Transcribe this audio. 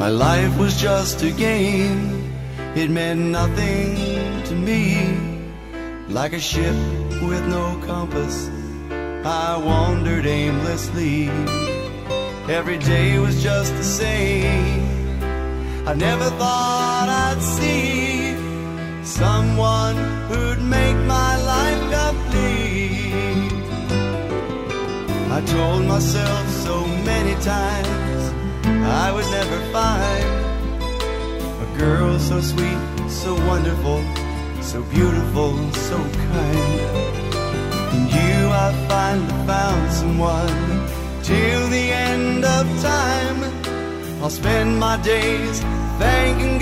My life was just a game, it meant nothing to me. Like a ship with no compass, I wandered aimlessly. Every day was just the same. I never thought I'd see someone who'd make my life complete. I told myself so many times I would never find a girl so sweet, so wonderful, so beautiful, so kind. In you I finally found someone. Till the end of time, I'll spend my days thanking